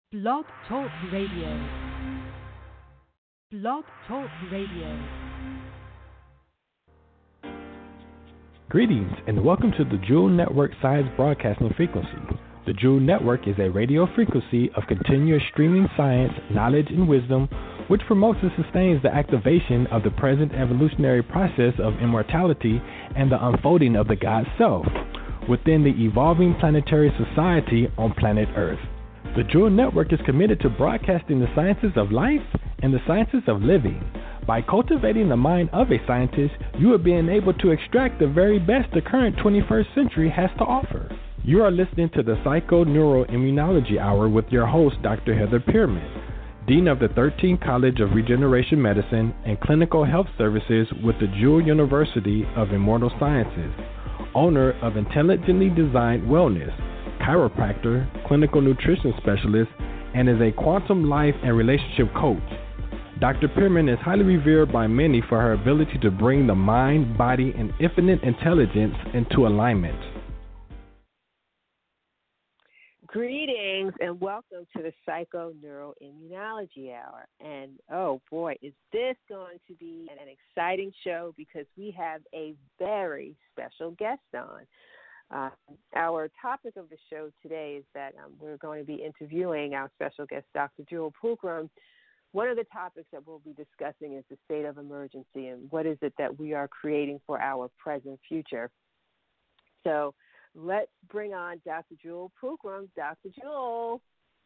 Blog Talk Radio. Blog Talk Radio. Greetings and welcome to the Jewel Network Science Broadcasting Frequency. The Jewel Network is a radio frequency of continuous streaming science, knowledge, and wisdom, which promotes and sustains the activation of the present evolutionary process of immortality and the unfolding of the God Self within the evolving planetary society on planet Earth. The Jewel Network is committed to broadcasting the sciences of life and the sciences of living. By cultivating the mind of a scientist, you are being able to extract the very best the current 21st century has to offer. You are listening to the Psycho-Neuroimmunology Hour with your host, Dr. Heather Pearman, Dean of the 13th College of Regeneration Medicine and Clinical Health Services with the Jewel University of Immortal Sciences, owner of Intelligently Designed Wellness, chiropractor, clinical nutrition specialist, and is a quantum life and relationship coach. Dr. Pearman is highly revered by many for her ability to bring the mind, body, and infinite intelligence into alignment. Greetings and welcome to the Psycho-Neuroimmunology Hour. And oh boy, is this going to be an exciting show because we have a very special guest on. Our topic of the show today is that we're going to be interviewing our special guest, Dr. Jewel Pookrum. One of the topics that we'll be discussing is the state of emergency and what is it that we are creating for our present future. So let's bring on Dr. Jewel Pookrum. Dr. Jewel.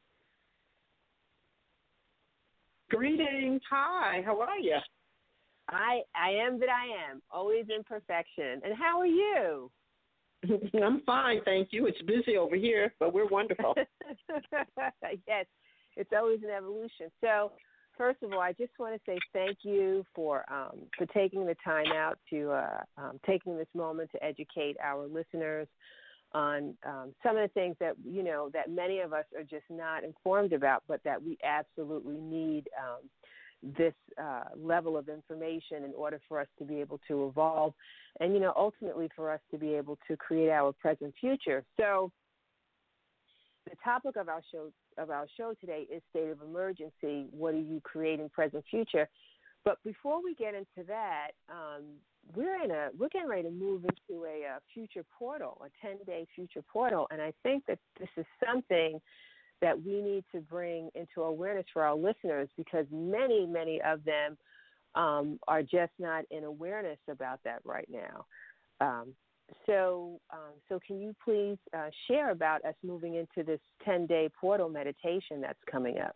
Greetings. Hi. How are you? I am that I am, always in perfection. And how are you? I'm fine, thank you. It's busy over here, but we're wonderful. Yes, it's always an evolution. So, first of all, I just want to say thank you for taking the time out to taking this moment to educate our listeners on some of the things that that many of us are just not informed about, but that we absolutely need this level of information in order for us to be able to evolve and, ultimately for us to be able to create our present future. So the topic of our show today is state of emergency. What are you creating present future? But before we get into that, we're getting ready to move into a future portal, a 10-day future portal. And I think that this is something that we need to bring into awareness for our listeners because many, many of them are just not in awareness about that right now. So can you please share about us moving into this 10-day portal meditation that's coming up?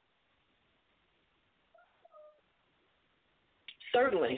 Certainly.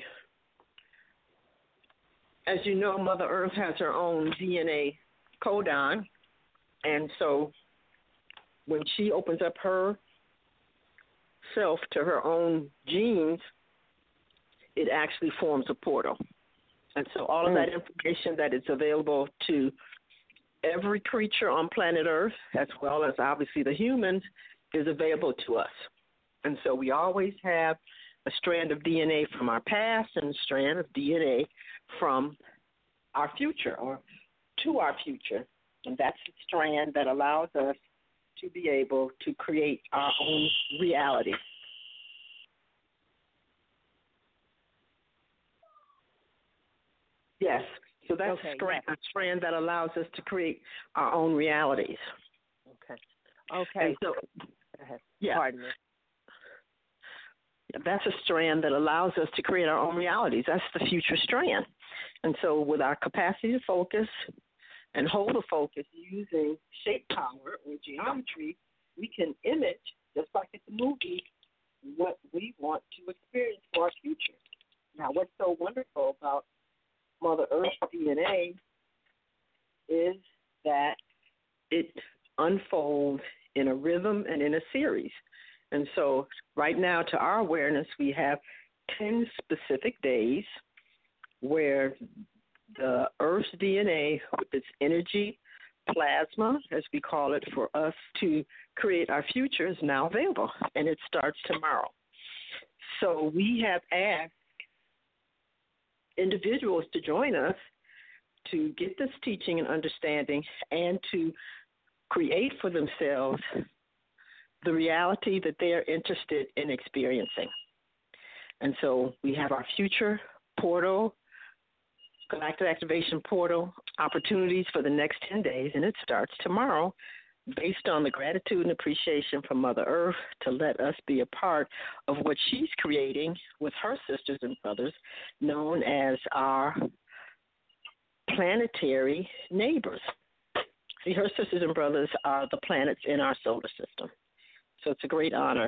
As you know, Mother Earth has her own DNA codon, and so when she opens up her self to her own genes, it actually forms a portal. And so all of that information that is available to every creature on planet Earth, as well as obviously the humans, is available to us. And so we always have a strand of DNA from our past and a strand of DNA from our future or to our future. And that's the strand that allows us to be able to create our own reality. Yes, so that's a strand that allows us to create our own realities. Okay. And so, go ahead. Yeah. Pardon me. That's a strand that allows us to create our own realities. That's the future strand. And so with our capacity to focus and hold the focus using shape power or geometry, we can image, just like at the movie, what we want to experience for our future. Now, what's so wonderful about Mother Earth's DNA is that it unfolds in a rhythm and in a series. And so right now, to our awareness, we have 10 specific days where the Earth's DNA, with its energy, plasma, as we call it, for us to create our future is now available, and it starts tomorrow. So we have asked individuals to join us to get this teaching and understanding and to create for themselves the reality that they're interested in experiencing. And so we have our future portal, Galactic Activation Portal, opportunities for the next 10 days, and it starts tomorrow based on the gratitude and appreciation from Mother Earth to let us be a part of what she's creating with her sisters and brothers, known as our planetary neighbors. See, her sisters and brothers are the planets in our solar system. So it's a great honor.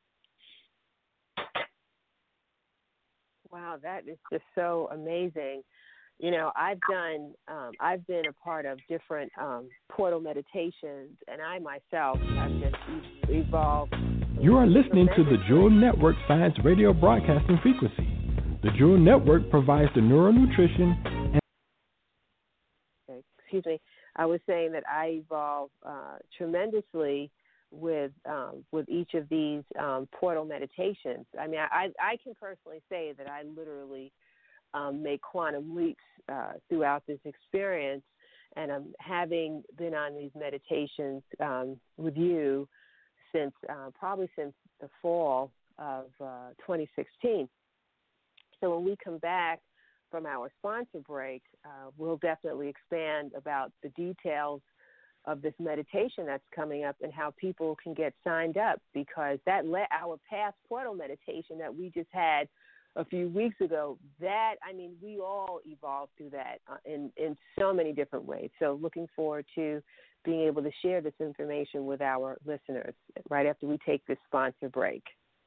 Wow, that is just so amazing. You know, I've been a part of different portal meditations, and I myself have just evolved. You are listening to the Jewel Network Science Radio Broadcasting Frequency. The Jewel Network provides the neural nutrition and... Excuse me. I was saying that I evolve tremendously with each of these portal meditations. I mean, I can personally say that I literally make quantum leaps throughout this experience, and I'm having been on these meditations with you since the fall of 2016. So when we come back from our sponsor break, we'll definitely expand about the details of this meditation that's coming up and how people can get signed up, because our past portal meditation that we just had a few weeks ago, we all evolved through that in so many different ways. So looking forward to being able to share this information with our listeners right after we take this sponsor break.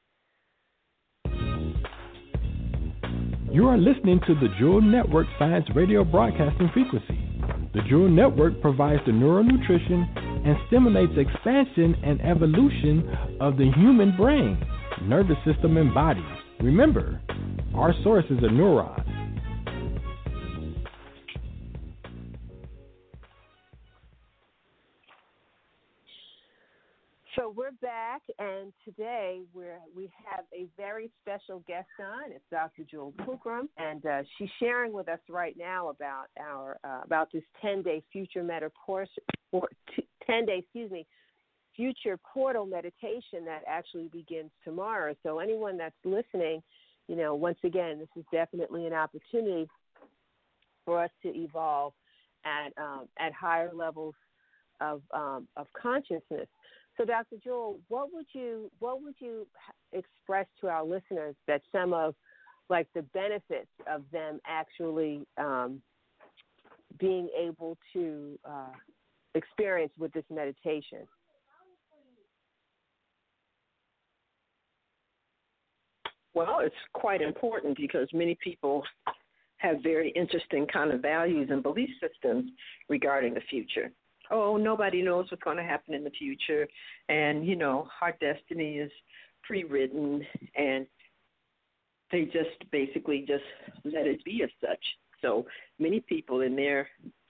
You are listening to the Jewel Network Science Radio Broadcasting Frequency. The Jewel Network provides the neural nutrition and stimulates expansion and evolution of the human brain, nervous system, and body. Remember, our source is a neuron. So we're back, and today we have a very special guest on. It's Dr. Jewel Pookrum, and she's sharing with us right now about about this 10-day future future portal meditation that actually begins tomorrow. So anyone that's listening, you know, once again, this is definitely an opportunity for us to evolve at higher levels of consciousness. So, Dr. Jewel, what would you express to our listeners that some of, like, the benefits of them actually being able to experience with this meditation? Well, it's quite important because many people have very interesting kind of values and belief systems regarding the future. Oh, nobody knows what's going to happen in the future, and, you know, our destiny is pre-written, and they just basically just let it be as such. So many people in their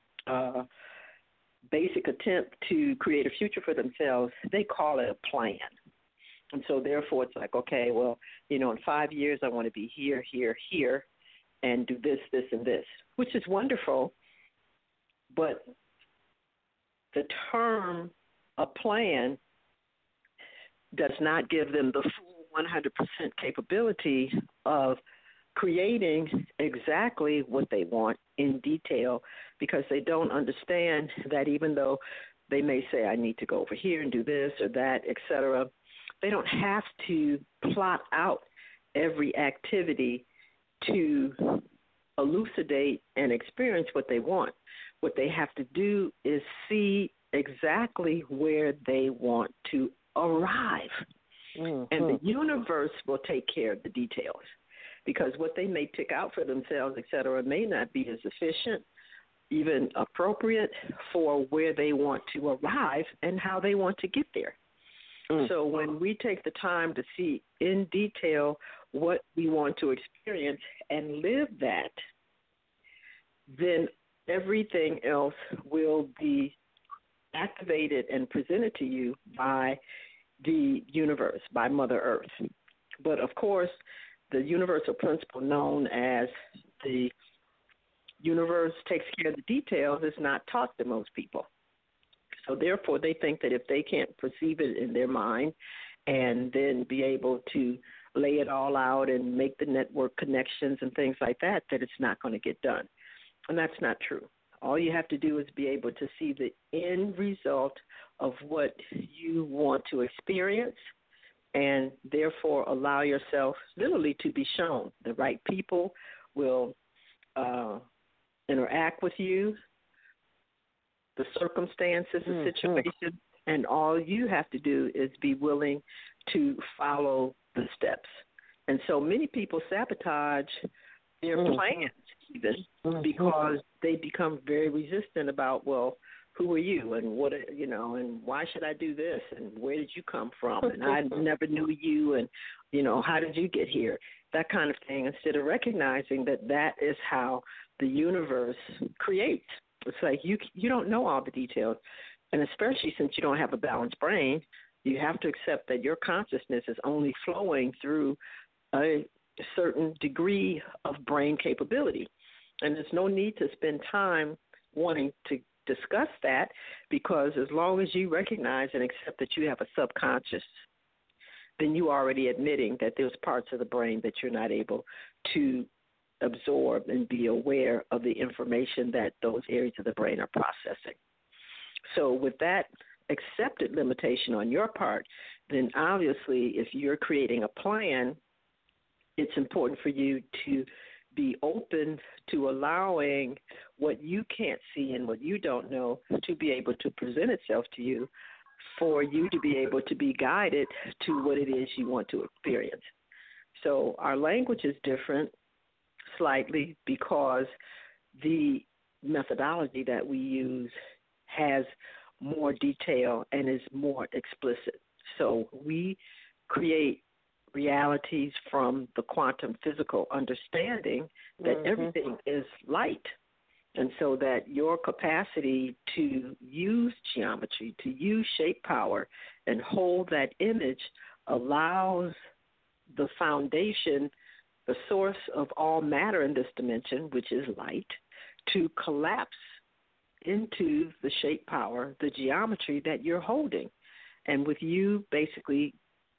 basic attempt to create a future for themselves, they call it a plan. And so therefore it's like, okay, well, you know, in 5 years I want to be here, here, here, and do this, this, and this, which is wonderful, but the term a plan does not give them the full 100% capability of creating exactly what they want in detail, because they don't understand that even though they may say, I need to go over here and do this or that, et cetera, they don't have to plot out every activity to elucidate and experience what they want. What they have to do is see exactly where they want to arrive. Mm-hmm. And the universe will take care of the details, because what they may pick out for themselves, et cetera, may not be as efficient, even appropriate for where they want to arrive and how they want to get there. Mm-hmm. So when we take the time to see in detail what we want to experience and live that, then everything else will be activated and presented to you by the universe, by Mother Earth. But, of course, the universal principle known as the universe takes care of the details is not taught to most people. So therefore, they think that if they can't perceive it in their mind and then be able to lay it all out and make the network connections and things like that, that it's not going to get done. And that's not true. All you have to do is be able to see the end result of what you want to experience, and therefore allow yourself literally to be shown. The right people will interact with you, the circumstances, the situation, and all you have to do is be willing to follow the steps. And so many people sabotage their plans even because they become very resistant about, well, who are you and what, you know, and why should I do this and where did you come from and I never knew you and, you know, how did you get here, that kind of thing, instead of recognizing that that is how the universe creates. It's like you don't know all the details, and especially since you don't have a balanced brain, you have to accept that your consciousness is only flowing through a certain degree of brain capability. And there's no need to spend time wanting to discuss that, because as long as you recognize and accept that you have a subconscious, then you are already admitting that there's parts of the brain that you're not able to absorb and be aware of the information that those areas of the brain are processing. So with that accepted limitation on your part, then obviously if you're creating a plan, it's important for you to be open to allowing what you can't see and what you don't know to be able to present itself to you, for you to be able to be guided to what it is you want to experience. So our language is different slightly because the methodology that we use has more detail and is more explicit. So we create realities from the quantum physical understanding that everything is light. And so that your capacity to use geometry, to use shape power, and hold that image allows the foundation, the source of all matter in this dimension, which is light, to collapse into the shape power, the geometry that you're holding. And with you basically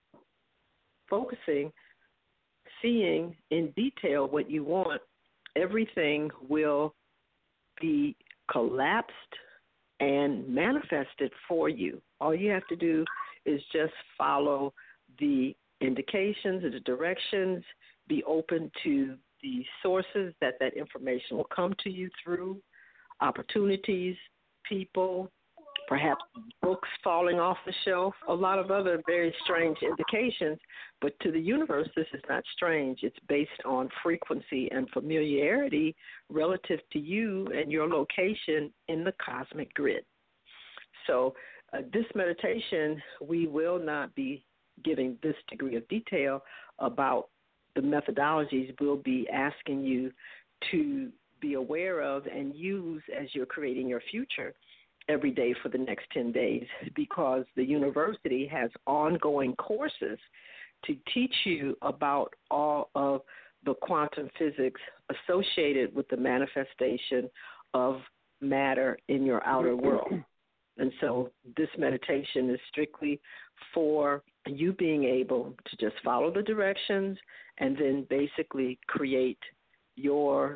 focusing, seeing in detail what you want, everything will be collapsed and manifested for you. All you have to do is just follow the indications and the directions, be open to the sources that information will come to you through, opportunities, people, perhaps books falling off the shelf, a lot of other very strange indications. But to the universe, this is not strange. It's based on frequency and familiarity relative to you and your location in the cosmic grid. So this meditation, we will not be giving this degree of detail about the methodologies. We'll be asking you to be aware of and use as you're creating your future every day for the next 10 days, because the university has ongoing courses to teach you about all of the quantum physics associated with the manifestation of matter in your outer world. And so this meditation is strictly for you being able to just follow the directions and then basically create your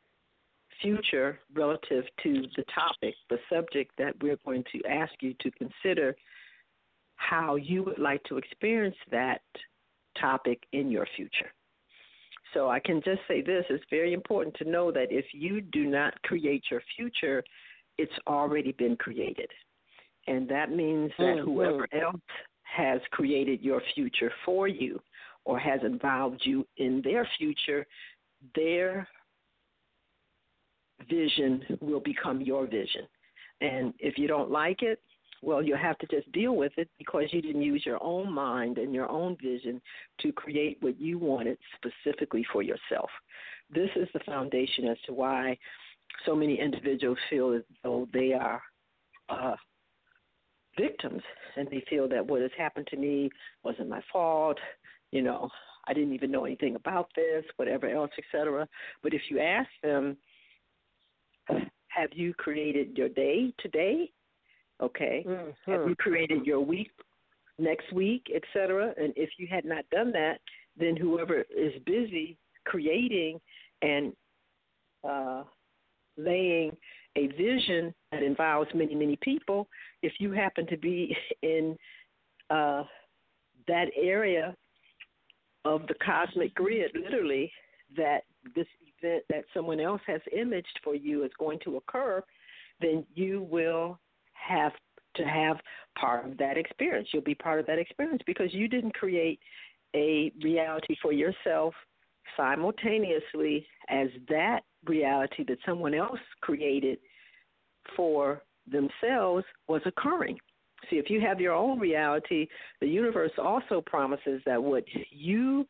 future relative to the topic, the subject that we're going to ask you to consider, how you would like to experience that topic in your future. So I can just say this, it's very important to know that if you do not create your future, it's already been created. And that means that whoever else has created your future for you or has involved you in their future, their vision will become your vision. And if you don't like it, well, you'll have to just deal with it, because you didn't use your own mind and your own vision to create what you wanted specifically for yourself. This is the foundation as to why so many individuals feel as though they are victims, and they feel that what has happened to me wasn't my fault, you know, I didn't even know anything about this, whatever else, etc. But if you ask them, have you created your day today? Okay? Mm-hmm. Have you created your week, next week, etc.? And if you had not done that, then whoever is busy creating and laying a vision that involves many, many people, if you happen to be in that area of the cosmic grid, literally, that this event that someone else has imaged for you is going to occur, then you will have to have part of that experience. You'll be part of that experience because you didn't create a reality for yourself simultaneously as that reality that someone else created for themselves was occurring. See, if you have your own reality, the universe also promises that what you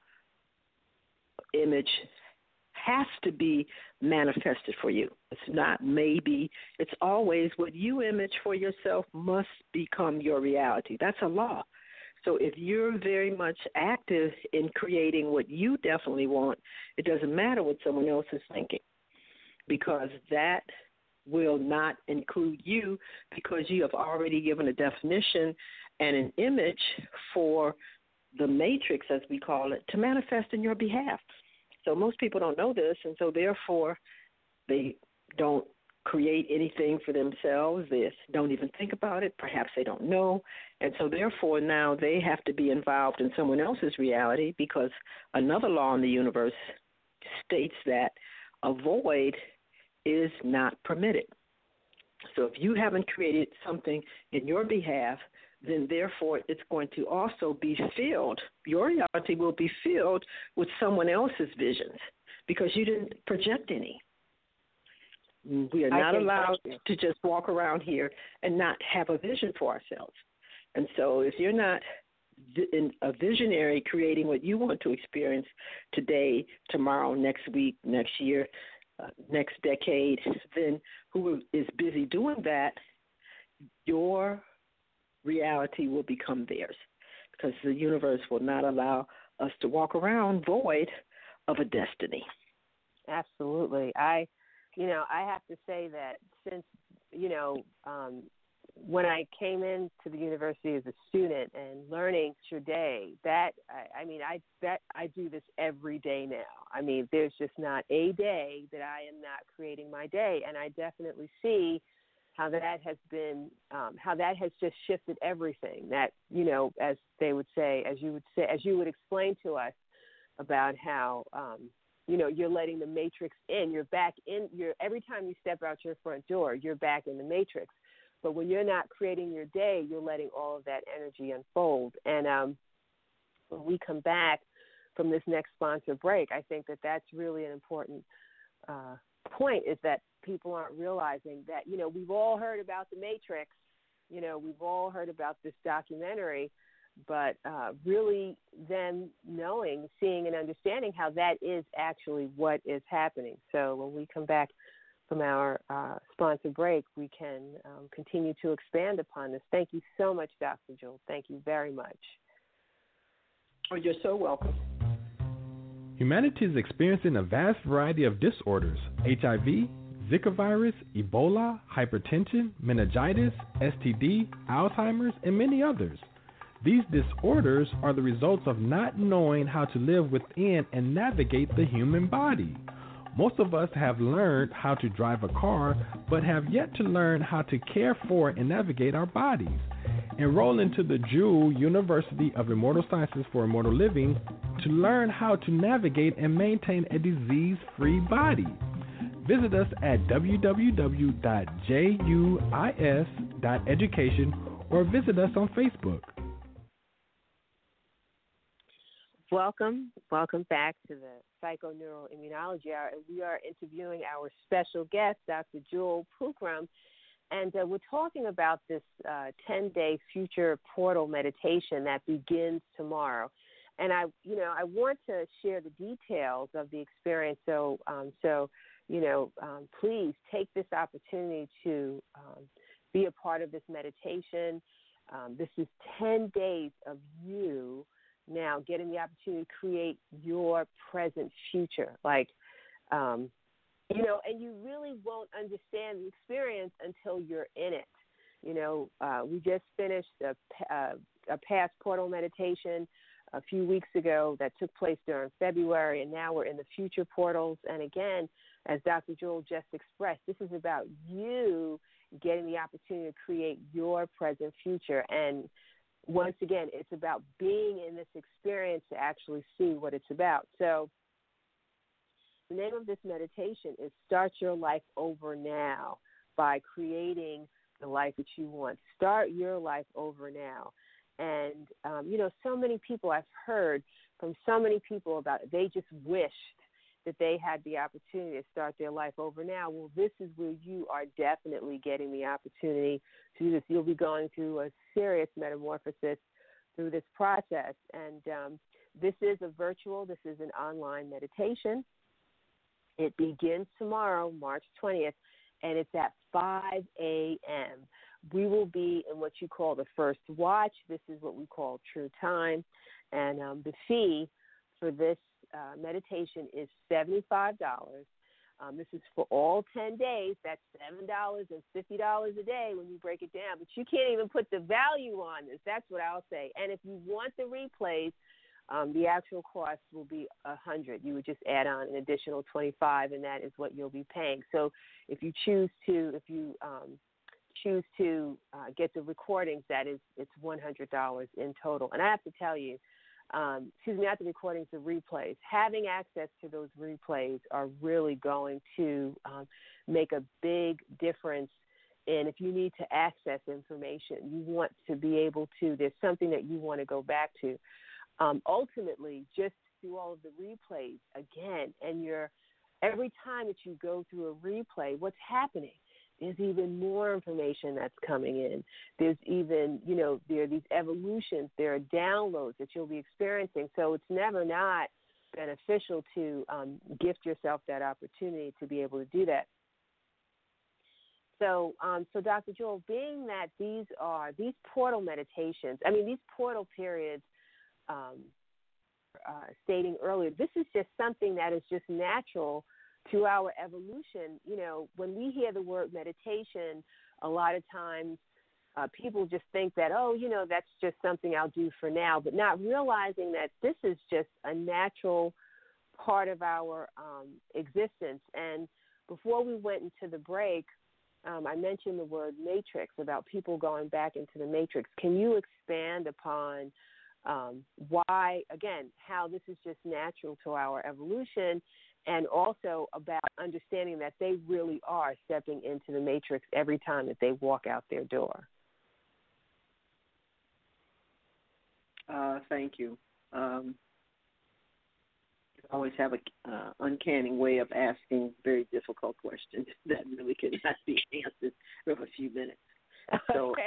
image has to be manifested for you. It's not maybe, it's always what you image for yourself must become your reality. That's a law. So if you're very much active in creating what you definitely want, it doesn't matter what someone else is thinking, because that will not include you, because you have already given a definition and an image for the matrix, as we call it, to manifest in your behalf. So most people don't know this, and so therefore they don't create anything for themselves. They don't even think about it. Perhaps they don't know. And so therefore now they have to be involved in someone else's reality, because another law in the universe states that a void is not permitted. So if you haven't created something in your behalf, then therefore it's going to also be filled. Your reality will be filled with someone else's visions because you didn't project any. We are not allowed to just walk around here and not have a vision for ourselves. And so if you're not a visionary creating what you want to experience today, tomorrow, next week, next year, next decade, then who is busy doing that, your reality will become theirs, because the universe will not allow us to walk around void of a destiny. Absolutely. I have to say that since, when I came into the university as a student and learning your day, I do this every day now. I mean, there's just not a day that I am not creating my day. And I definitely see how that has been, how that has just shifted everything. That, as they would say, as you would explain to us about how, you're letting the matrix in. You're back in. Every time you step out your front door, you're back in the matrix. But when you're not creating your day, you're letting all of that energy unfold. And when we come back from this next sponsor break, I think that that's really an important point, is that people aren't realizing that, we've all heard about the Matrix, we've all heard about this documentary, but really then knowing, seeing, and understanding how that is actually what is happening. So when we come back from our sponsor break, we can continue to expand upon this. Thank you so much, Dr. Jewel. Thank you very much. Oh, you're so welcome. Humanity is experiencing a vast variety of disorders: HIV, Zika virus, Ebola, hypertension, meningitis, STD, Alzheimer's, and many others. These disorders are the results of not knowing how to live within and navigate the human body. Most of us have learned how to drive a car, but have yet to learn how to care for and navigate our bodies. Enroll into the Jewel University of Immortal Sciences for Immortal Living to learn how to navigate and maintain a disease-free body. Visit us at www.juis.education or visit us on Facebook. Welcome back to the Psychoneuroimmunology Hour. We are interviewing our special guest, Dr. Jewel Pookrum, and we're talking about this 10-day future portal meditation that begins tomorrow. And I want to share the details of the experience. So please take this opportunity to be a part of this meditation. This is 10 days of you now getting the opportunity to create your present future. And you really won't understand the experience until you're in it. We just finished a past portal meditation a few weeks ago that took place during February, and now we're in the future portals. And again, as Dr. Jewel just expressed, this is about you getting the opportunity to create your present future. And once again, it's about being in this experience to actually see what it's about. So the name of this meditation is Start Your Life Over Now by creating the life that you want. Start your life over now. And, so many people, I've heard from so many people about it, they just wished that they had the opportunity to start their life over now. Well, this is where you are definitely getting the opportunity to do this. You'll be going through a serious metamorphosis through this process. And this is this is an online meditation. It begins tomorrow, March 20th, and it's at 5 a.m. We will be in what you call the first watch. This is what we call true time. And the fee for this meditation is $75. This is for all 10 days. That's $7 and $50 a day when you break it down. But you can't even put the value on this. That's what I'll say. And if you want the replays, the actual cost will be $100. You would just add on an additional $25, and that is what you'll be paying. So if you choose to, get the recordings, it's $100 in total. And I have to tell you, not the recordings, the replays. Having access to those replays are really going to make a big difference. And if you need to access information, you want to be able to, there's something that you want to go back to. Ultimately, just through all of the replays, again, and every time that you go through a replay, what's happening? There's even more information that's coming in. There's even, there are these evolutions, there are downloads that you'll be experiencing. So it's never not beneficial to gift yourself that opportunity to be able to do that. So Dr. Jewel, being that these portal meditations, these portal periods, stating earlier, this is just something that is just natural to our evolution. When we hear the word meditation, a lot of times people just think that, that's just something I'll do for now, but not realizing that this is just a natural part of our existence. And before we went into the break, I mentioned the word matrix, about people going back into the matrix. Can you expand upon why, again, how this is just natural to our evolution, and also about understanding that they really are stepping into the matrix every time that they walk out their door? Thank you. You always have an uncanny way of asking very difficult questions that really cannot be answered in a few minutes. So okay.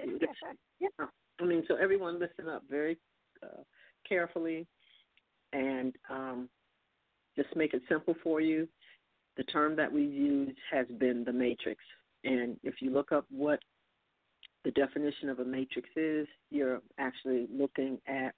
Everyone listen up very carefully and just make it simple for you. The term that we use has been the matrix. And if you look up what the definition of a matrix is, you're actually looking at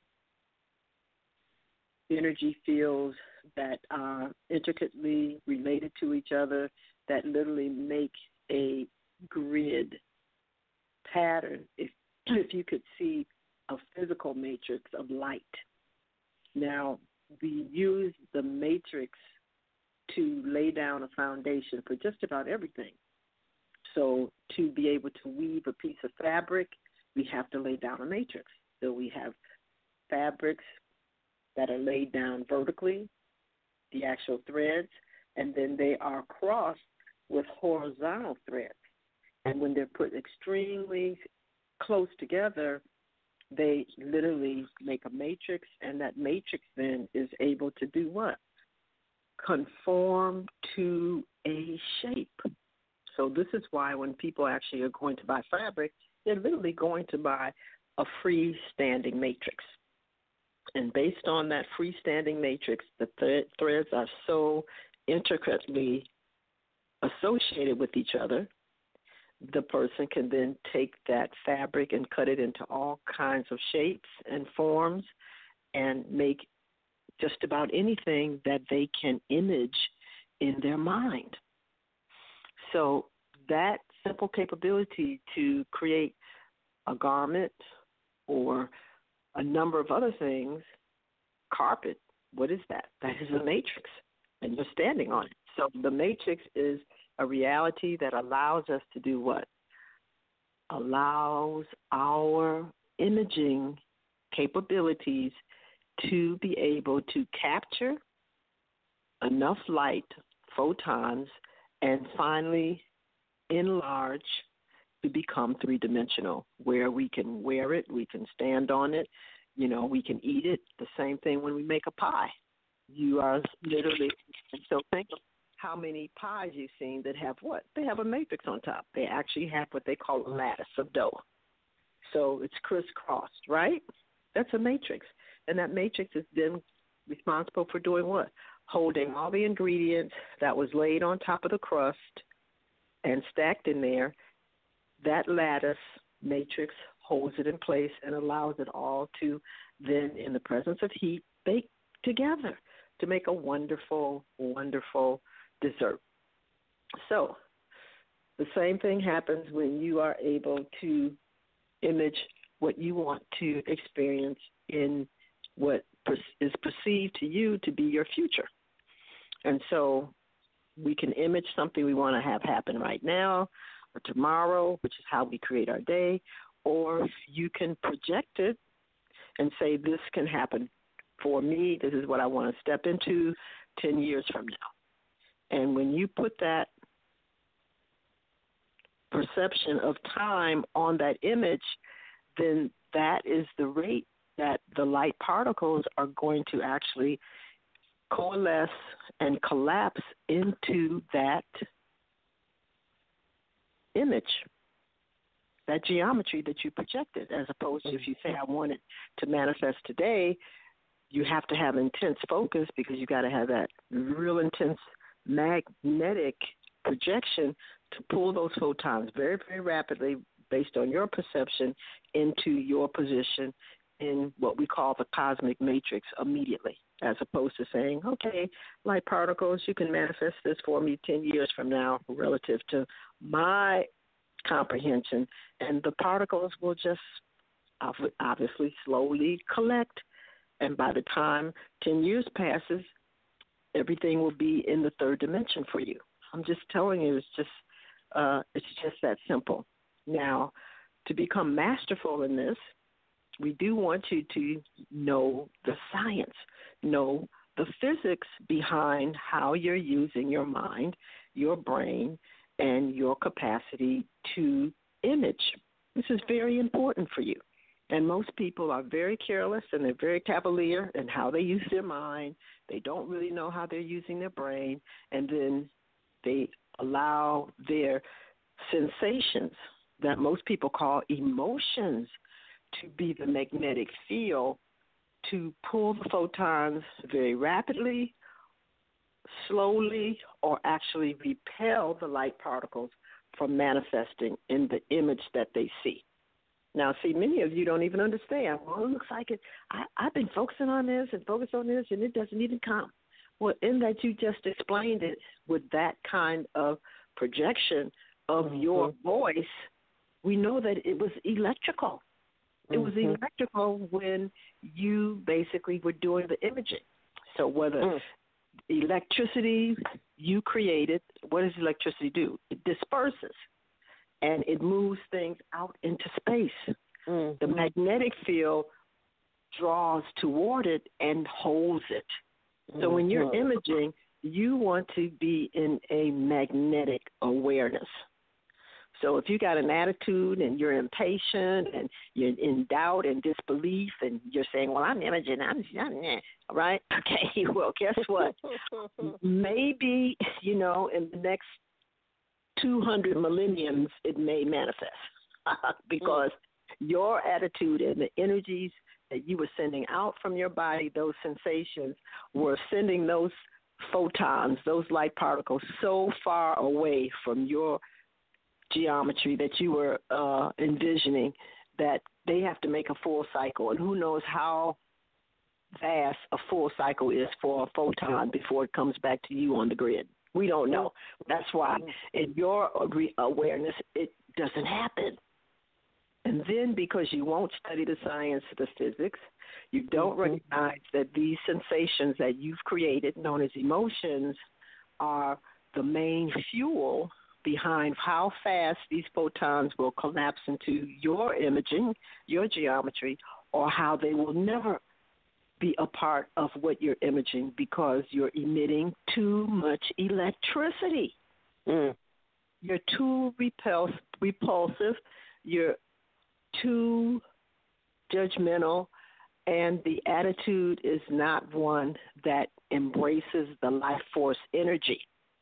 energy fields that are intricately related to each other, that literally make a grid pattern. If you could see a physical matrix of light. Now, we use the matrix to lay down a foundation for just about everything. So to be able to weave a piece of fabric, we have to lay down a matrix. So we have fabrics that are laid down vertically, the actual threads, and then they are crossed with horizontal threads. And when they're put extremely close together, they literally make a matrix, and that matrix then is able to do what? Conform to a shape. So this is why when people actually are going to buy fabric, they're literally going to buy a freestanding matrix. And based on that freestanding matrix, the threads are so intricately associated with each other, the person can then take that fabric and cut it into all kinds of shapes and forms and make just about anything that they can image in their mind. So that's simple capability to create a garment or a number of other things. Carpet, what is that? That is a matrix, and you're standing on it. So the matrix is a reality that allows us to do what? Allows our imaging capabilities to be able to capture enough light, photons, and finally enlarge to become three-dimensional, where we can wear it, we can stand on it, we can eat it. The same thing when we make a pie. You are literally, and so think of how many pies you've seen that have what? They have a matrix on top. They actually have what they call a lattice of dough. So it's crisscrossed, right? That's a matrix. And that matrix is then responsible for doing what? Holding all the ingredients that was laid on top of the crust and stacked in there. That lattice matrix holds it in place and allows it all to then, in the presence of heat, bake together to make a wonderful, wonderful dessert. So the same thing happens when you are able to image what you want to experience in what is perceived to you to be your future. And so we can image something we want to have happen right now or tomorrow, which is how we create our day, or you can project it and say, this can happen for me. This is what I want to step into 10 years from now. And when you put that perception of time on that image, then that is the rate that the light particles are going to actually coalesce and collapse into that image, that geometry that you projected, as opposed to if you say, I want it to manifest today, you have to have intense focus because you got to have that real intense magnetic projection to pull those photons very, very rapidly based on your perception into your position in what we call the cosmic matrix immediately, as opposed to saying, okay, light particles, you can manifest this for me 10 years from now relative to my comprehension, and the particles will just obviously slowly collect, and by the time 10 years passes, everything will be in the third dimension for you. I'm just telling you, it's just that simple. Now, to become masterful in this, we do want you to know the science, know the physics behind how you're using your mind, your brain, and your capacity to image. This is very important for you. And most people are very careless and they're very cavalier in how they use their mind. They don't really know how they're using their brain. And then they allow their sensations that most people call emotions to be the magnetic field to pull the photons very rapidly, slowly, or actually repel the light particles from manifesting in the image that they see. Now, see, many of you don't even understand. Well, it looks like it. I've been focusing on this and focused on this, and it doesn't even come. Well, in that you just explained it with that kind of projection of your voice, we know that it was electrical. It was electrical when you basically were doing the imaging. So whether electricity you created, what does electricity do? It disperses, and it moves things out into space. The magnetic field draws toward it and holds it. So when you're imaging, you want to be in a magnetic awareness. So if you got an attitude and you're impatient and you're in doubt and disbelief and you're saying, well, I'm imaging, right? Okay, well, guess what? Maybe, in the next 200 millenniums, it may manifest because your attitude and the energies that you were sending out from your body, those sensations, were sending those photons, those light particles so far away from your geometry that you were envisioning that they have to make a full cycle. And who knows how vast a full cycle is for a photon before it comes back to you on the grid, We don't know. That's why in your awareness, it doesn't happen. And then because you won't study the science, the physics, you don't recognize that these sensations that you've created, known as emotions, are the main fuel behind how fast these photons will collapse into your imaging, your geometry, or how they will never be a part of what you're imaging because you're emitting too much electricity. You're too repulsive. You're too judgmental, and the attitude is not one that embraces the life force energy.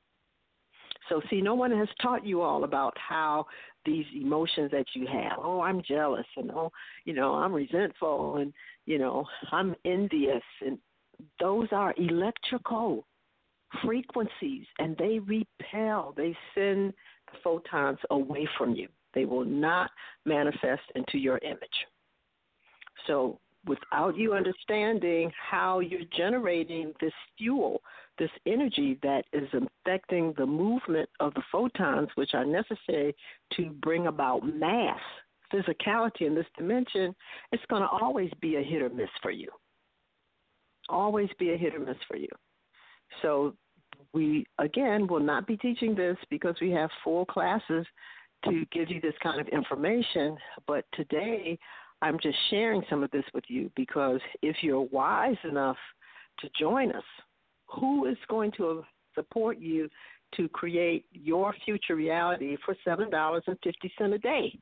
So, see, no one has taught you all about how these emotions that you have, oh, I'm jealous, and oh, I'm resentful, and, I'm envious, and those are electrical frequencies, and they repel, they send the photons away from you. They will not manifest into your image. So without you understanding how you're generating this fuel, this energy that is affecting the movement of the photons, which are necessary to bring about mass, physicality in this dimension, it's going to always be a hit or miss for you. Always be a hit or miss for you. So we, again, will not be teaching this because we have full classes to give you this kind of information. But today, I'm just sharing some of this with you because if you're wise enough to join us, who is going to support you to create your future reality for $7.50 a day?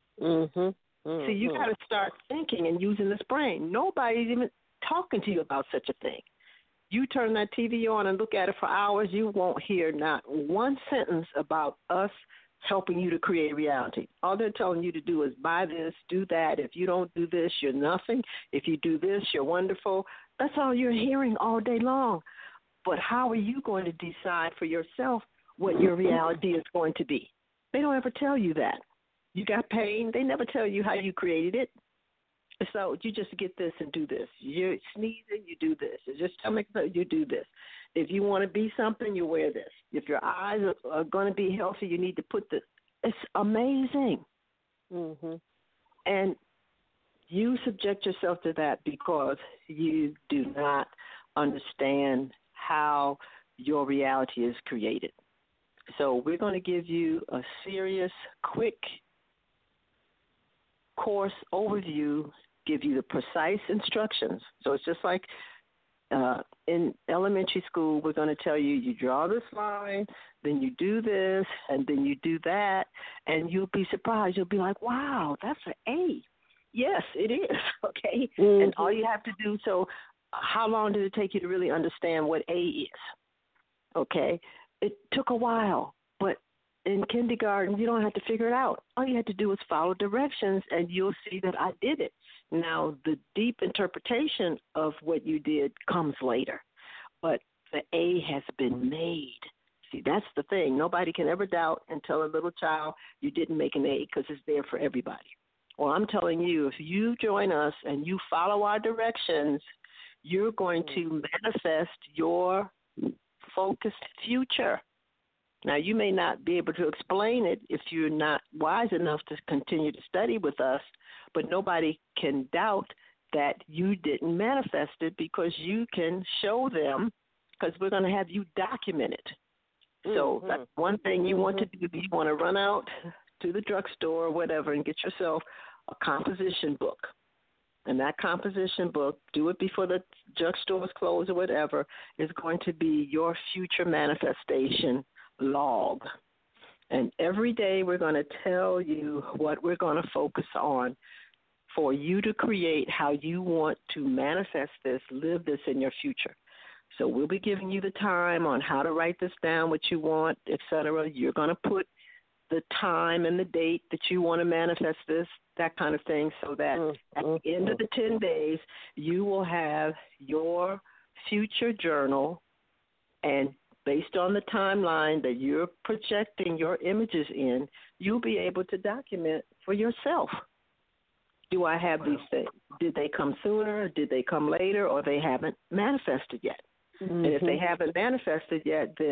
So you got to start thinking and using this brain. Nobody's even talking to you about such a thing. You turn that TV on and look at it for hours, you won't hear not one sentence about us helping you to create reality. All they're telling you to do is buy this, do that. If you don't do this, you're nothing. If you do this, you're wonderful. That's all you're hearing all day long. But how are you going to decide for yourself what your reality is going to be? They don't ever tell you that. You got pain, they never tell you how you created it. So you just get this and do this. You're sneezing, you do this. Your stomach, you do this. If you want to be something, you wear this. If your eyes are going to be healthy, you need to put this. It's amazing. And you subject yourself to that because you do not understand how your reality is created. So we're going to give you a serious, quick course overview, give you the precise instructions. So it's just like in elementary school, we're going to tell you, you draw this line, then you do this, and then you do that, and you'll be surprised. You'll be like, wow, that's an A. Yes, it is, okay? And all you have to do, so how long did it take you to really understand what A is? Okay? It took a while, but in kindergarten, you don't have to figure it out. All you had to do was follow directions, and you'll see that I did it. Now, the deep interpretation of what you did comes later, but the A has been made. See, that's the thing. Nobody can ever doubt and tell a little child you didn't make an A because it's there for everybody. Well, I'm telling you, if you join us and you follow our directions, you're going to manifest your focused future. Now, you may not be able to explain it if you're not wise enough to continue to study with us, but nobody can doubt that you didn't manifest it because you can show them, because we're going to have you document it. So that's one thing you want to do. You want to run out to the drugstore or whatever and get yourself a composition book. And that composition book, do it before the drugstores close or whatever, is going to be your future manifestation log. And every day we're going to tell you what we're going to focus on for you to create how you want to manifest this, live this in your future. So we'll be giving you the time on how to write this down, what you want, et cetera. You're going to put the time and the date that you want to manifest this, that kind of thing, so that at the end of the 10 days, you will have your future journal, and based on the timeline that you're projecting your images in, you'll be able to document for yourself. Do I have these things? Did they come sooner? Did they come later? Or they haven't manifested yet? And if they haven't manifested yet, then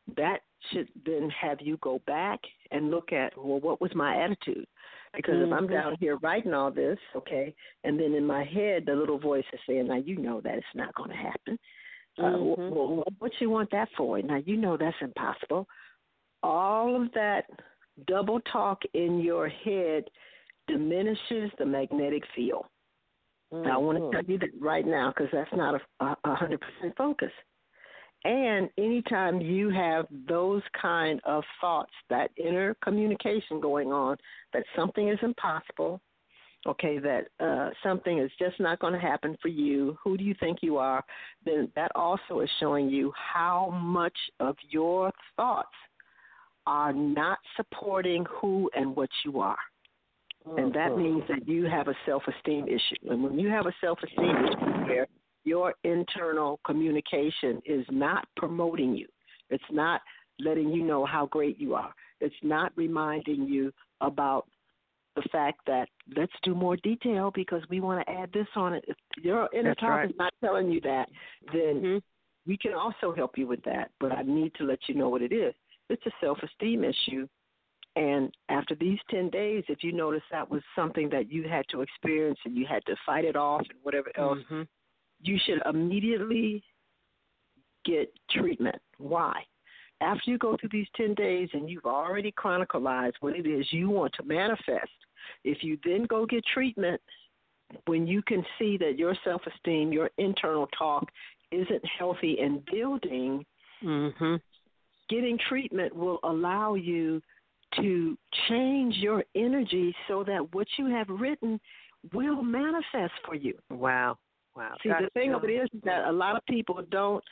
that should then have you go back and look at, well, what was my attitude? Because if I'm down here writing all this, okay, and then in my head the little voice is saying, now you know that it's not going to happen. Well, what you want that for? Now you know that's impossible. All of that double talk in your head diminishes the magnetic field. Now, I want to tell you that right now because that's not a 100% focus. And anytime you have those kind of thoughts, that inner communication going on, that something is impossible, okay, that something is just not going to happen for you, who do you think you are, then that also is showing you how much of your thoughts are not supporting who and what you are. And that means that you have a self-esteem issue. And when you have a self-esteem issue where your internal communication is not promoting you, it's not letting you know how great you are, it's not reminding you about the fact that let's do more detail because we want to add this on it. If your inner talk is not telling you that, then we can also help you with that. But I need to let you know what it is. It's a self-esteem issue. And after these 10 days, if you notice that was something that you had to experience and you had to fight it off and whatever else, you should immediately get treatment. Why? After you go through these 10 days and you've already chronicalized what it is you want to manifest, if you then go get treatment, when you can see that your self-esteem, your internal talk isn't healthy and building, getting treatment will allow you to change your energy so that what you have written will manifest for you. Wow. See, the thing of it is that a lot of people don't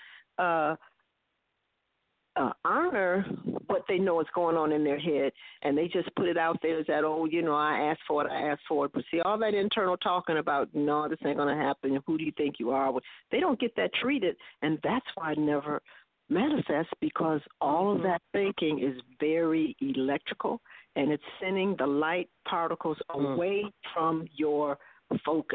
honor what they know is going on in their head, and they just put it out there as that, I asked for it. But see, all that internal talking about, no, this ain't going to happen, who do you think you are? They don't get that treated, and that's why it never manifests, because all of that thinking is very electrical, and it's sending the light particles away from your focus.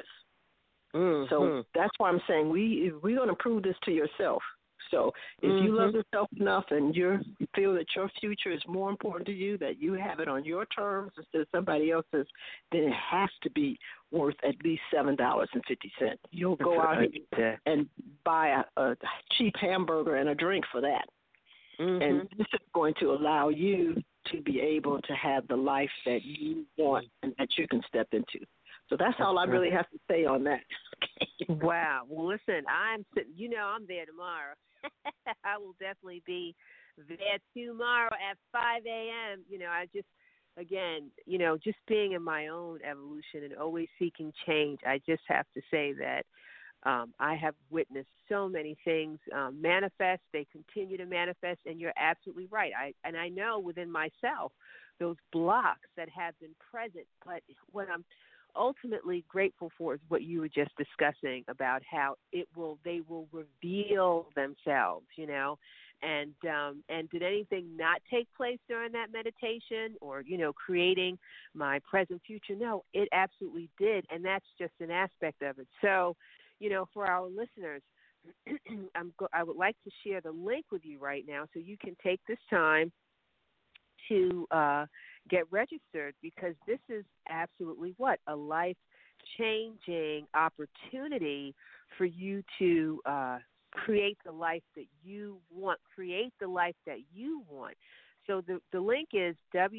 So that's why I'm saying we're going to prove this to yourself. So if you love yourself enough and you feel that your future is more important to you, that you have it on your terms instead of somebody else's, then it has to be worth at least $7.50. You'll go out here and buy a cheap hamburger and a drink for that. And this is going to allow you to be able to have the life that you want and that you can step into. So that's all I really have to say on that. Wow. Well, listen, I'm there tomorrow. I will definitely be there tomorrow at 5 a.m. I just, again, just being in my own evolution and always seeking change, I just have to say that I have witnessed so many things manifest. They continue to manifest, and you're absolutely right. I know within myself those blocks that have been present, but what I'm ultimately grateful for is what you were just discussing about how they will reveal themselves, and did anything not take place during that meditation or, creating my present future? No, it absolutely did. And that's just an aspect of it. So, for our listeners, I would like to share the link with you right now so you can take this time to get registered, because this is absolutely a life-changing opportunity for you to create the life that you want. So the link is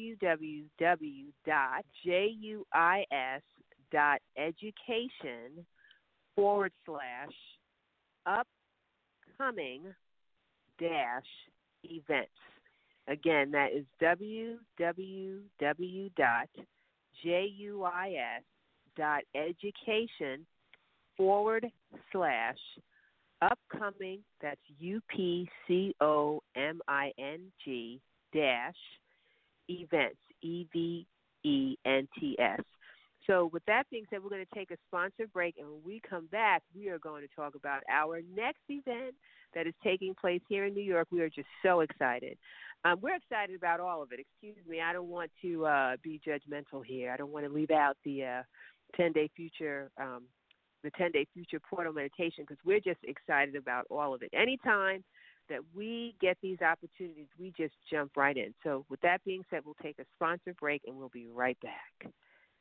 www.juis.education/upcoming-events. Again, that is www.juis.education/upcoming, that's UPCOMING-events, EVENTS. So with that being said, we're going to take a sponsored break, and when we come back, we are going to talk about our next event that is taking place here in New York. We are just so excited. We're excited about all of it. Excuse me, I don't want to be judgmental here. I don't want to leave out the 10-day future portal meditation, because we're just excited about all of it. Anytime that we get these opportunities, we just jump right in. So with that being said, we'll take a sponsor break and we'll be right back.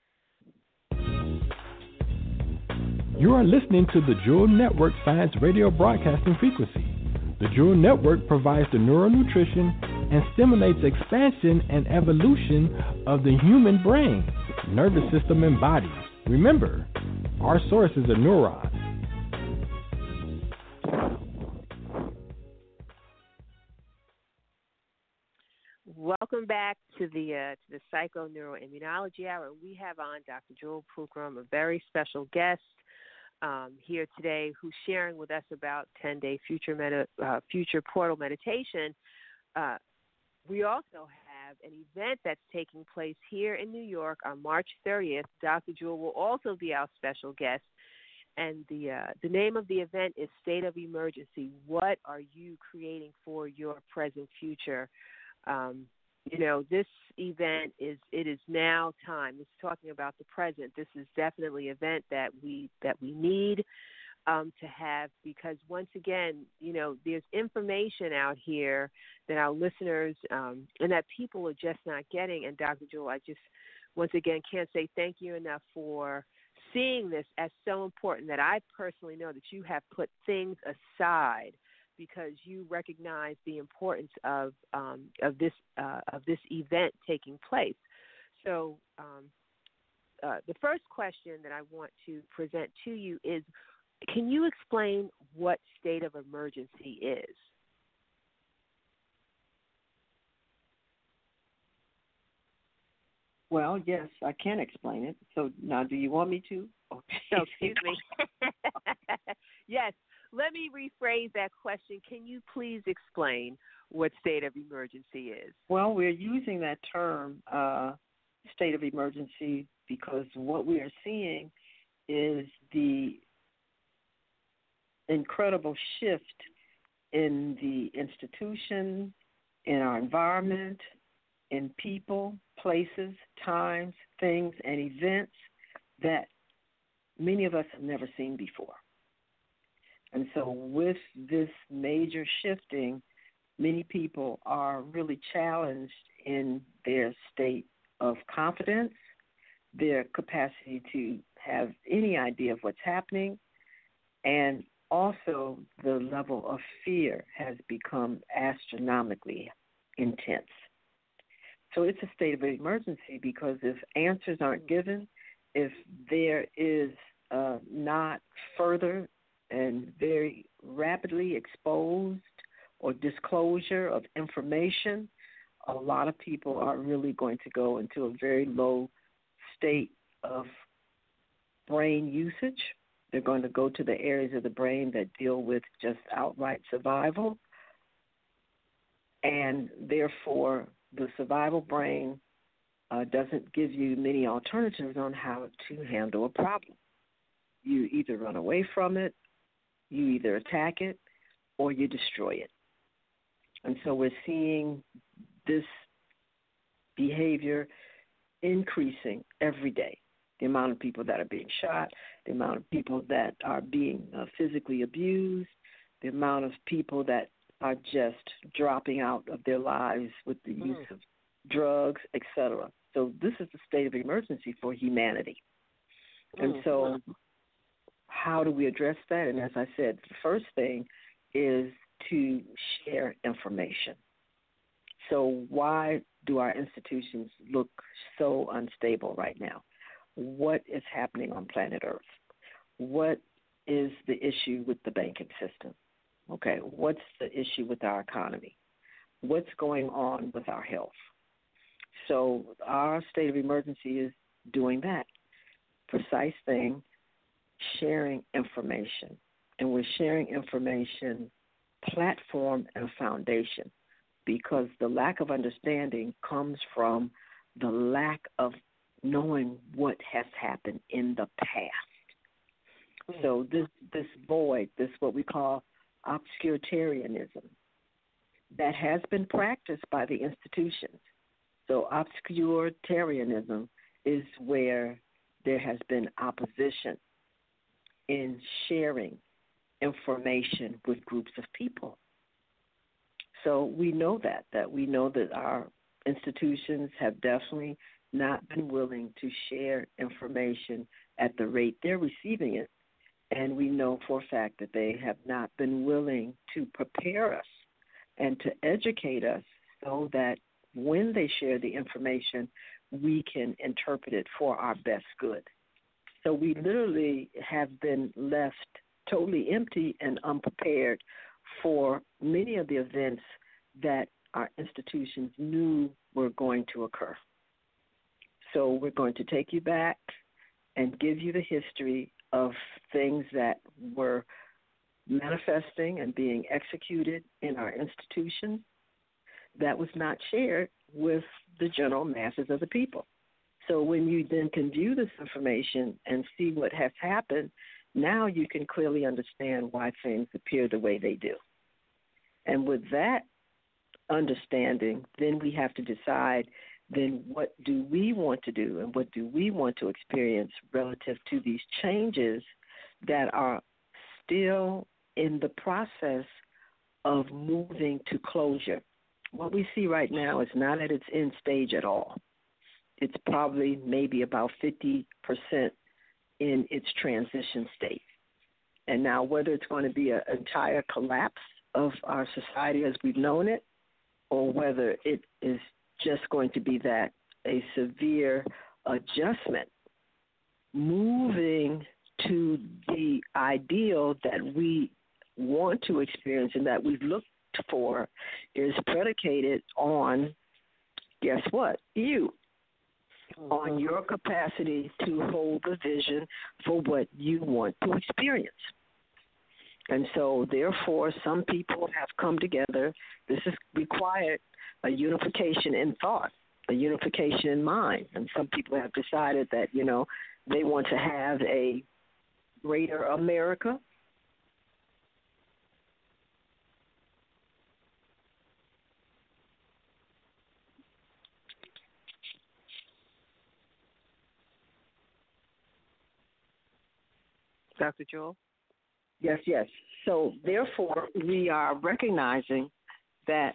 You are listening to the Jewel Network Science Radio Broadcasting Frequency. The Jewel Network provides the neural nutrition and stimulates expansion and evolution of the human brain, nervous system, and body. Remember, our source is a neuron. Welcome back to the Psychoneuroimmunology Hour. We have on Dr. Jewel Pookrum, a very special guest here today, who's sharing with us about 10-day future portal meditation. We also have an event that's taking place here in New York on March 30th. Dr. Jewel will also be our special guest. And the name of the event is State of Emergency. What are you creating for your present future? This event is now time. It's talking about the present. This is definitely an event that we need to have, because once again, there's information out here that our listeners and that people are just not getting. And Dr. Jewel, I just once again can't say thank you enough for seeing this as so important, that I personally know that you have put things aside because you recognize the importance of this event taking place. So the first question that I want to present to you is, can you explain what state of emergency is? Well, yes, I can explain it. So now, do you want me to? Okay. Oh, excuse me. Yes. Let me rephrase that question. Can you please explain what state of emergency is? Well, we're using that term, state of emergency, because what we are seeing is the incredible shift in the institution, in our environment, in people, places, times, things, and events that many of us have never seen before. And so with this major shifting, many people are really challenged in their state of confidence, their capacity to have any idea of what's happening, and also the level of fear has become astronomically intense. So it's a state of emergency because if answers aren't given, if there is not further and very rapidly exposed or disclosure of information, a lot of people are really going to go into a very low state of brain usage. They're going to go to the areas of the brain that deal with just outright survival. And therefore, the survival brain doesn't give you many alternatives on how to handle a problem. You either run away from it, you either attack it, or you destroy it. And so we're seeing this behavior increasing every day. The amount of people that are being shot, the amount of people that are being physically abused, the amount of people that are just dropping out of their lives with the use of drugs, etc. So this is the state of emergency for humanity. And so how do we address that? And as I said, the first thing is to share information. So why do our institutions look so unstable right now? What is happening on planet Earth? What is the issue with the banking system? Okay, what's the issue with our economy? What's going on with our health? So our state of emergency is doing that precise thing, sharing information. And we're sharing information, platform, and foundation, because the lack of understanding comes from the lack of knowing what has happened in the past. So this void, this what we call obscuritarianism, that has been practiced by the institutions. So obscuritarianism is where there has been opposition in sharing information with groups of people. so we know that we know that our institutions have definitely not been willing to share information at the rate they're receiving it. And we know for a fact that they have not been willing to prepare us and to educate us so that when they share the information, we can interpret it for our best good. So we literally have been left totally empty and unprepared for many of the events that our institutions knew were going to occur. So we're going to take you back and give you the history of things that were manifesting and being executed in our institutions that was not shared with the general masses of the people. So when you then can view this information and see what has happened, now you can clearly understand why things appear the way they do. And with that understanding, then we have to decide, then what do we want to do and what do we want to experience relative to these changes that are still in the process of moving to closure. What we see right now is not at its end stage at all. It's probably maybe about 50% in its transition state. And now whether it's going to be an entire collapse of our society as we've known it, or whether it is just going to be that a severe adjustment, moving to the ideal that we want to experience and that we've looked for, is predicated on, guess what? You. On your capacity to hold the vision for what you want to experience. And so, therefore, some people have come together. This has required a unification in thought, a unification in mind. And some people have decided that, they want to have a greater America. Dr. Joel? Yes. So, therefore, we are recognizing that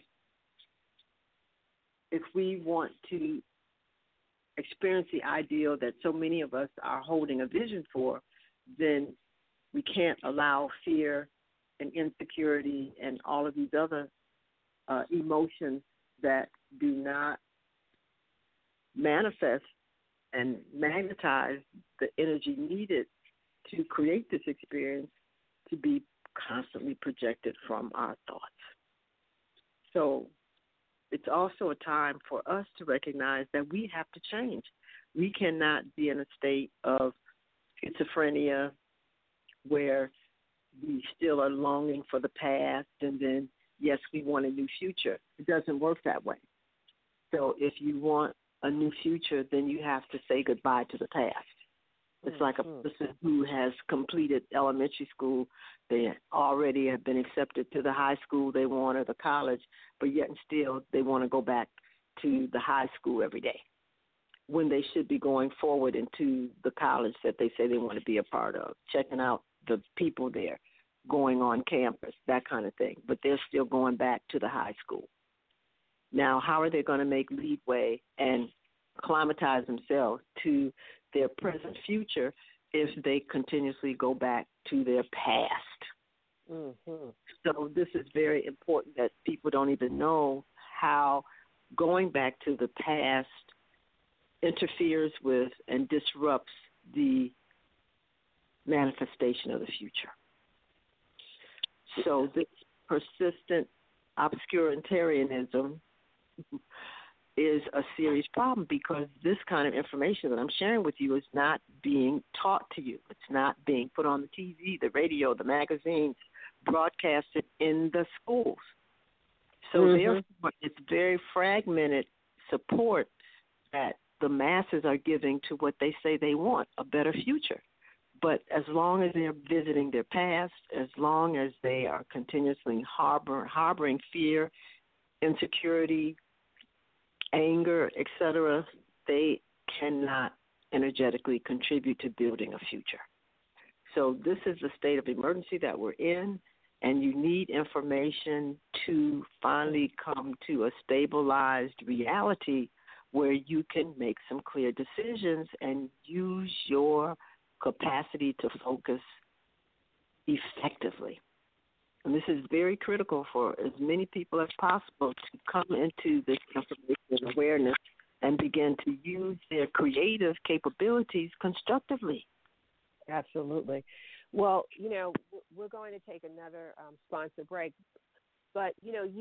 if we want to experience the ideal that so many of us are holding a vision for, then we can't allow fear and insecurity and all of these other emotions that do not manifest and magnetize the energy needed to create this experience to be constantly projected from our thoughts. So it's also a time for us to recognize that we have to change. We cannot be in a state of schizophrenia where we still are longing for the past and then, yes, we want a new future. It doesn't work that way. So if you want a new future, then you have to say goodbye to the past. It's like a person who has completed elementary school. They already have been accepted to the high school they want or the college, but yet and still they want to go back to the high school every day when they should be going forward into the college that they say they want to be a part of, checking out the people there, going on campus, that kind of thing. But they're still going back to the high school. Now, how are they going to make leadway and acclimatize themselves to their present future if they continuously go back to their past? Mm-hmm. So this is very important that people don't even know how going back to the past interferes with and disrupts the manifestation of the future. So this persistent obscuritarianism is a serious problem because this kind of information that I'm sharing with you is not being taught to you. It's not being put on the TV, the radio, the magazines, broadcasted in the schools. So therefore, it's very fragmented support that the masses are giving to what they say they want, a better future. But as long as they're visiting their past, as long as they are continuously harboring fear, insecurity, anger, etc., they cannot energetically contribute to building a future. So this is the state of emergency that we're in, and you need information to finally come to a stabilized reality where you can make some clear decisions and use your capacity to focus effectively. And this is very critical for as many people as possible to come into this information awareness and begin to use their creative capabilities constructively. Absolutely. Well, we're going to take another sponsor break. But,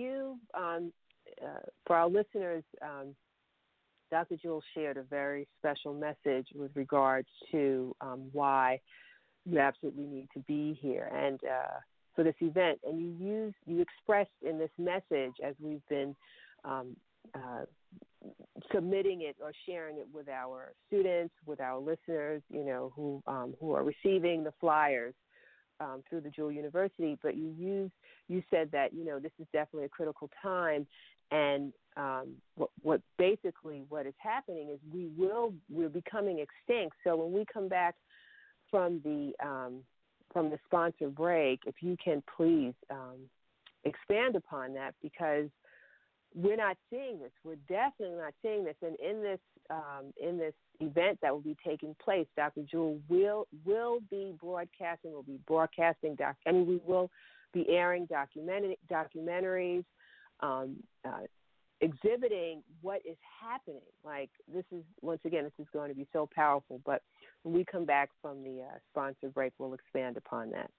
for our listeners, Dr. Jewell shared a very special message with regards to why you absolutely need to be here and for this event. And you expressed in this message, as we've been submitting it or sharing it with our students, with our listeners, who are receiving the flyers through the Jewell University. But you said that this is definitely a critical time, and what is happening is we're becoming extinct. So when we come back from the sponsor break, if you can please expand upon that, because we're not seeing this. We're definitely not seeing this. And in this event that will be taking place, Dr. Jewell will be broadcasting. We'll be broadcasting. We will be airing documentaries, exhibiting what is happening. Like, this is going to be so powerful. But when we come back from the sponsor break, we'll expand upon that.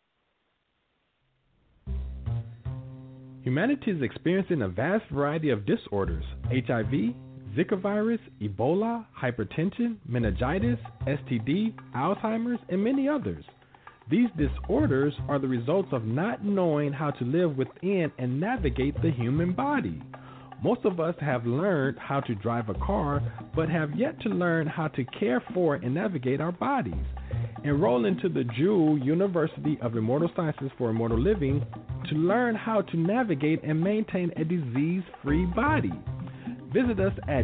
Humanity is experiencing a vast variety of disorders: HIV, Zika virus, Ebola, hypertension, meningitis, STD, Alzheimer's, and many others. These disorders are the results of not knowing how to live within and navigate the human body. Most of us have learned how to drive a car, but have yet to learn how to care for and navigate our bodies. Enroll into the Jewell University of Immortal Sciences for Immortal Living to learn how to navigate and maintain a disease-free body. Visit us at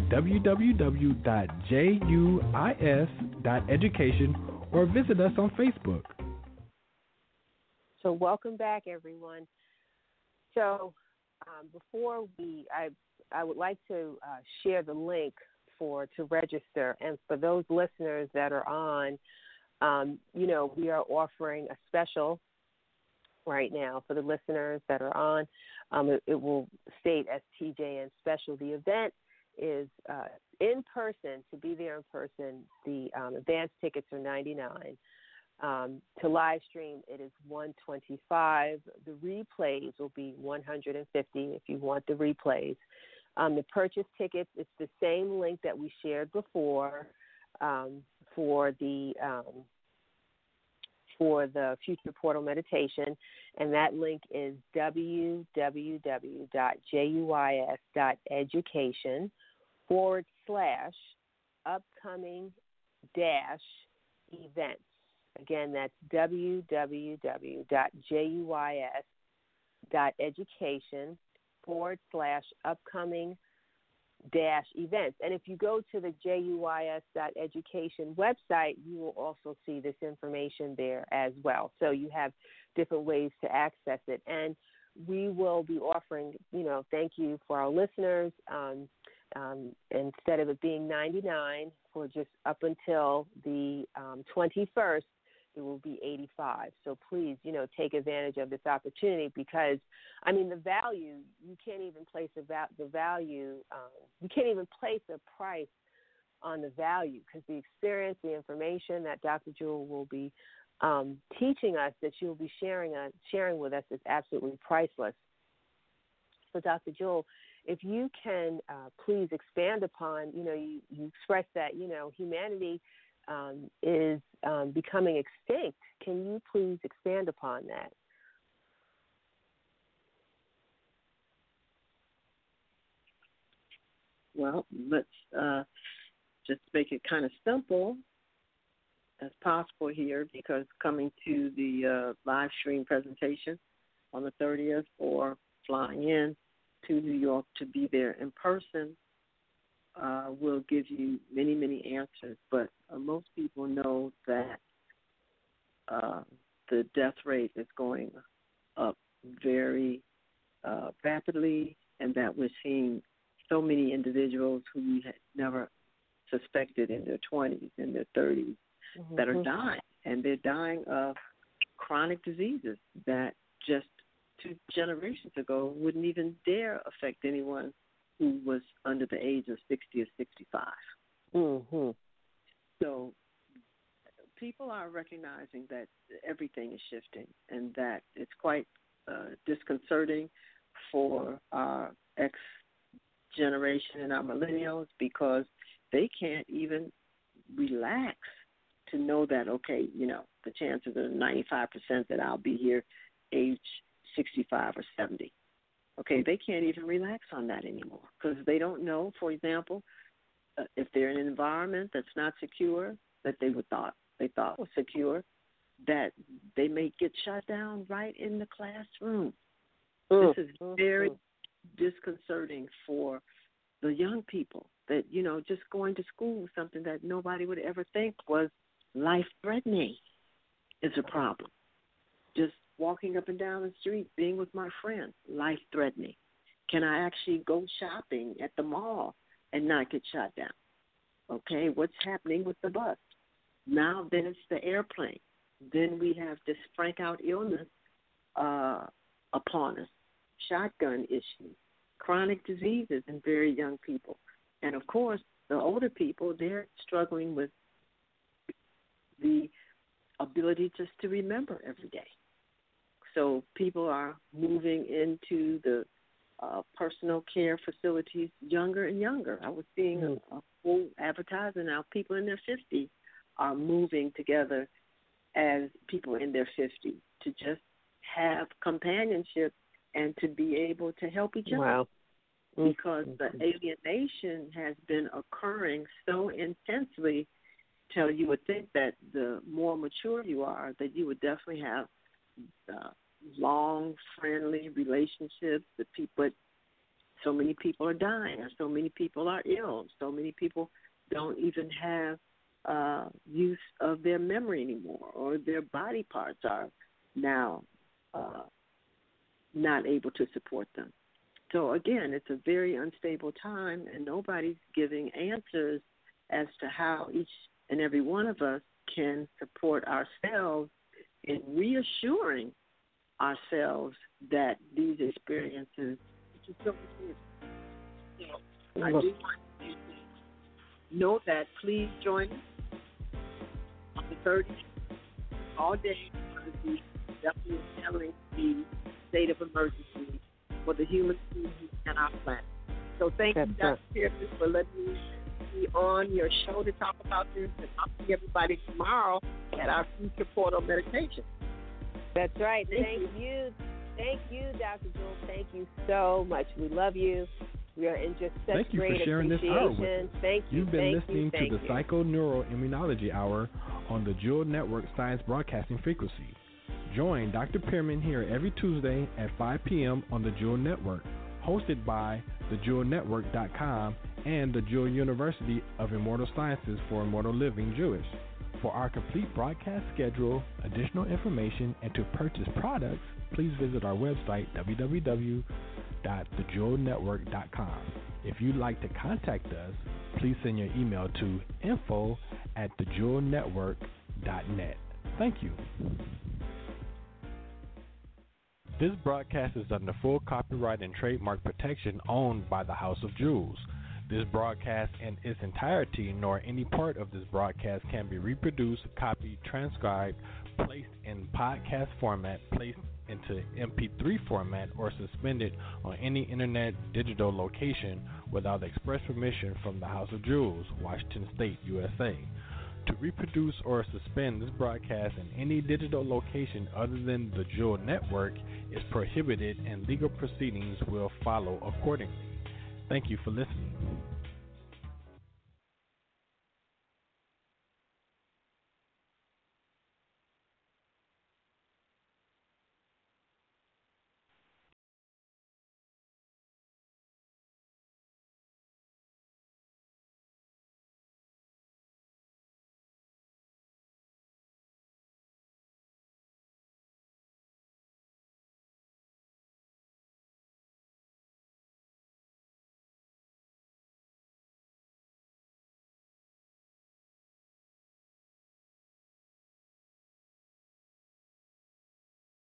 www.juis.education or visit us on Facebook. So welcome back, everyone. So before I would like to share the link to register. And for those listeners that are on, we are offering a special right now for the listeners that are on. It will state as TJN special. The event is in person. To be there in person, the advance tickets are $99. To live stream, it is $125. The replays will be $150 if you want the replays. The purchase tickets, it's the same link that we shared before for the Future Portal Meditation, and that link is www.juis.education/upcoming-events. Again, that's www.juis.education/upcoming-events. And if you go to the juis.education website, you will also see this information there as well. So you have different ways to access it. And we will be offering, thank you for our listeners, instead of it being $99 for just up until the 21st, it will be $85. So please, take advantage of this opportunity, because, the value, you can't even place the value. You can't even place a price on the value, because the experience, the information that Dr. Jewell will be teaching us, that she'll be sharing with us, is absolutely priceless. So, Dr. Jewell, if you can please expand upon, you expressed that, humanity is becoming extinct. Can you please expand upon that? Well, let's just make it kind of simple as possible here, because coming to the live stream presentation on the 30th, or flying in to New York to be there in person, will give you many, many answers. But most people know that the death rate is going up very rapidly, and that we're seeing so many individuals who we had never suspected in their 20s, in their 30s, that are dying. And they're dying of chronic diseases that just 2 generations ago wouldn't even dare affect anyone who was under the age of 60 or 65. So people are recognizing that everything is shifting and that it's quite disconcerting for our X generation and our millennials because they can't even relax to know that, okay, the chances are 95% that I'll be here age 65 or 70. Okay, they can't even relax on that anymore because they don't know, for example, if they're in an environment that's not secure, that they thought was secure, that they may get shut down right in the classroom. This is very disconcerting for the young people that, just going to school was something that nobody would ever think was life-threatening is a problem. Just walking up and down the street, being with my friends, life-threatening. Can I actually go shopping at the mall and not get shot down? Okay, what's happening with the bus? Now then it's the airplane. Then we have this frank-out illness upon us, shotgun issues, chronic diseases in very young people. And, of course, the older people, they're struggling with the ability just to remember every day. So people are moving into the personal care facilities younger and younger. I was seeing a full advertising now. People in their 50s are moving together as people in their 50s to just have companionship and to be able to help each other. Wow. Because the alienation has been occurring so intensely till you would think that the more mature you are, that you would definitely have long, friendly relationships with people. But so many people are dying, or so many people are ill, so many people don't even have use of their memory anymore, or their body parts are now not able to support them. So, again, it's a very unstable time, and nobody's giving answers as to how each and every one of us can support ourselves in reassuring ourselves that these experiences, which is so important. I do want you to know that. Please join us on the 30th, all day, because we definitely handling the state of emergency for the human species and our planet. So thank you, Dr. Pearson, for letting me be on your show to talk about this, and I'll see everybody tomorrow at our Future Portal meditation. That's right. Thank you. Thank you, Dr. Jewel. Thank you so much. We love you. We are in just such Thank you great for sharing this hour with us. Thank you. You've been listening to the Psychoneuroimmunology Hour on the Jewel Network Science Broadcasting Frequency. Join Dr. Pearman here every Tuesday at 5 p.m. on the Jewel Network, hosted by thejewelnetwork.com and the Jewel University of Immortal Sciences for Immortal Living Jewish. For our complete broadcast schedule, additional information, and to purchase products, please visit our website, www.thejewelnetwork.com. If you'd like to contact us, please send your email to info@thejewelnetwork.net. Thank you. This broadcast is under full copyright and trademark protection owned by the House of Jewels. This broadcast in its entirety, nor any part of this broadcast, can be reproduced, copied, transcribed, placed in podcast format, placed into MP3 format, or suspended on any internet digital location without express permission from the House of Jewels, Washington State, USA. To reproduce or suspend this broadcast in any digital location other than the Jewel Network is prohibited, and legal proceedings will follow accordingly. Thank you for listening.